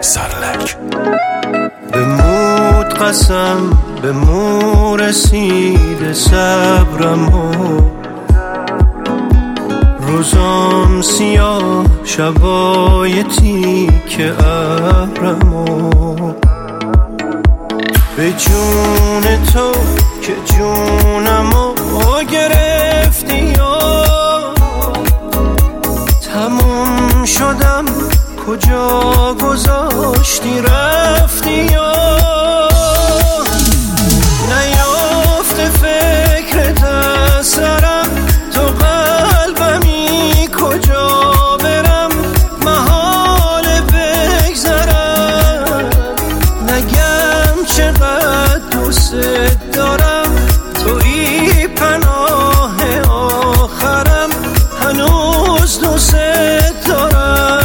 سرلک. به مود قسم به مو رسیده صبرم و روزام سیاه شبای تیک ابرم و به جون تو که جونمو گرفتی یا تموم شدم کجا گذاشتی رفتی یا نیافته فکرت از سرم تو قلبمی کجا برم محال بگذرم نگم چقدر دوست دارم توی پناه آخرم هنوز دوست دارم.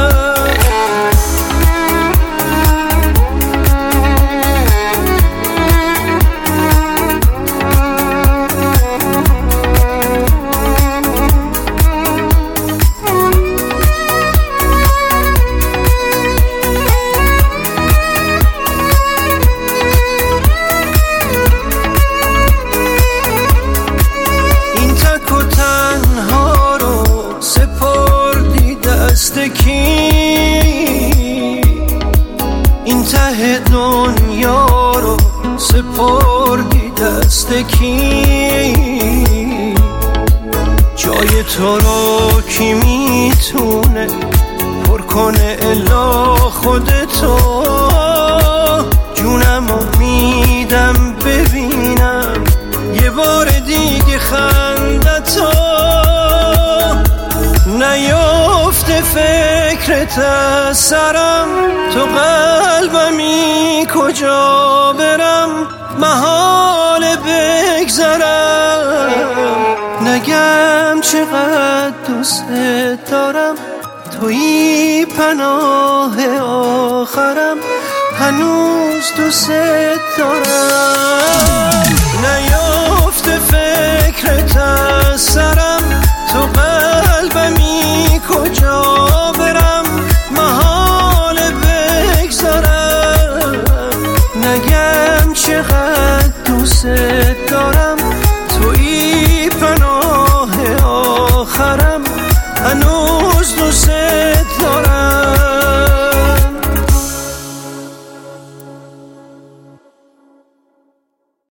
این ته دنیا رو سپردی دست کی؟ جای تو رو کی میتونه پر کنه الا خودتو؟ جونمو میدم ببینم یه بار دیگه خندتو. نیافته فکرت از سرم تو قلبمی کجا برم محال بگذرم نگم چقدر دوست دارم توی پناه آخرم هنوز دوست دارم. نیافته فکرت از سرم تو قلبمی کجا برم محال بگذرم نگم چقدر دوست دارم